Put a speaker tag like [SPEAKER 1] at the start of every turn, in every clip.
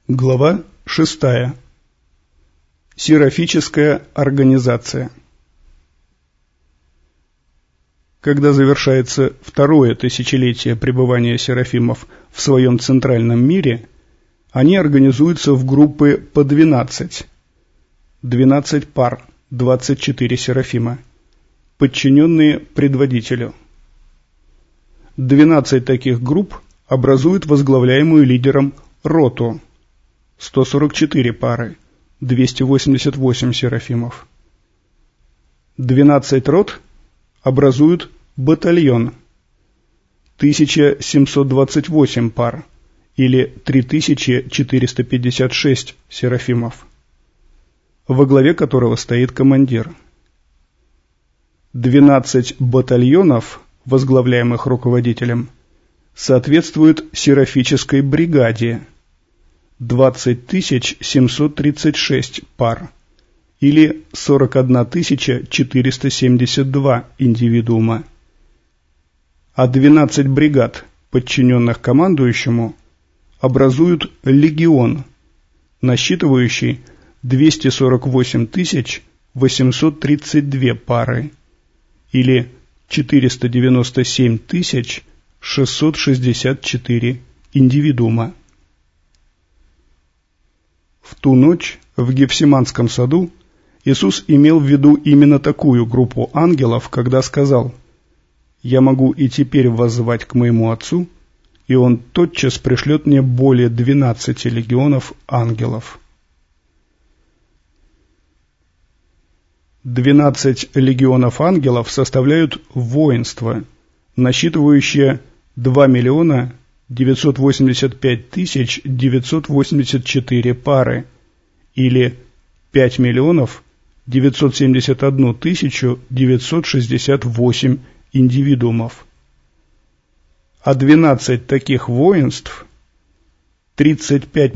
[SPEAKER 1] Глава 6. Серафическая организация. Когда завершается второе тысячелетие пребывания серафимов в своем центральном мире, они организуются в группы по 12 пар, 24 серафима, подчиненные предводителю. 12 таких групп образуют возглавляемую лидером роту, 144 пары, 288 серафимов. 12 рот образуют батальон, 1728 пар, или 3456 серафимов, во главе которого стоит командир. 12 батальонов, возглавляемых руководителем, соответствуют серафической бригаде, 20 736 пар, или 41 472 индивидуума. А 12 бригад, подчиненных командующему, образуют легион, насчитывающий 248 832 пары, или 497 664 индивидуума. В ту ночь в Гефсиманском саду Иисус имел в виду именно такую группу ангелов, когда сказал: «Я могу и теперь воззвать к моему Отцу, и Он тотчас пришлет мне более 12 легионов ангелов». 12 легионов ангелов составляют воинство, насчитывающее 2 985 984 пары, или 5 971 968 индивидуумов. А 12 таких воинств, 35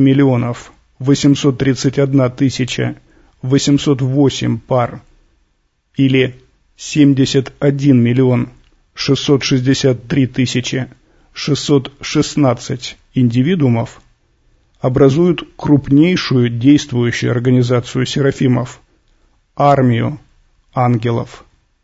[SPEAKER 1] 831 808 пар, или 71 663 616 индивидуумов, образуют крупнейшую действующую организацию серафимов – армию ангелов.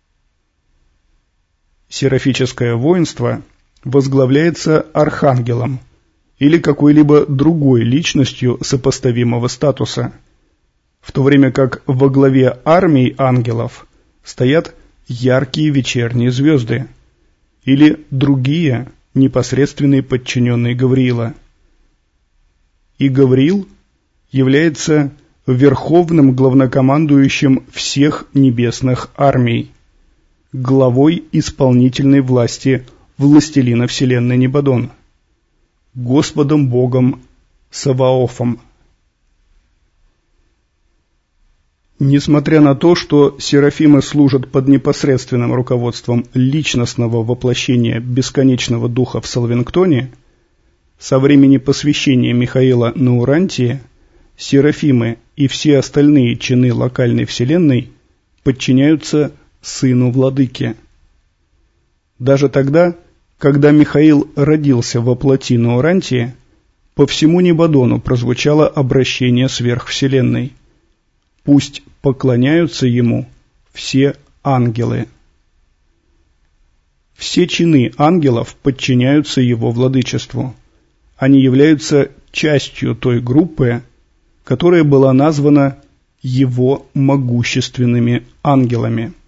[SPEAKER 1] Серафическое воинство возглавляется архангелом или какой-либо другой личностью сопоставимого статуса, в то время как во главе армии ангелов стоят яркие вечерние звезды или другие непосредственные подчиненные Гавриила. И Гавриил является верховным главнокомандующим всех небесных армий, главой исполнительной власти властелина вселенной Небадон, Господом Богом Саваофом. Несмотря на то, что серафимы служат под непосредственным руководством личностного воплощения бесконечного духа в Салвингтоне, со времени посвящения Михаила на Урантии серафимы и все остальные чины локальной вселенной подчиняются Сыну Владыки. Даже тогда, когда Михаил родился во плоти на Урантии, по всему Небадону прозвучало обращение сверхвселенной: «Пусть поклоняются ему все ангелы». Все чины ангелов подчиняются его владычеству. Они являются частью той группы, которая была названа его могущественными ангелами.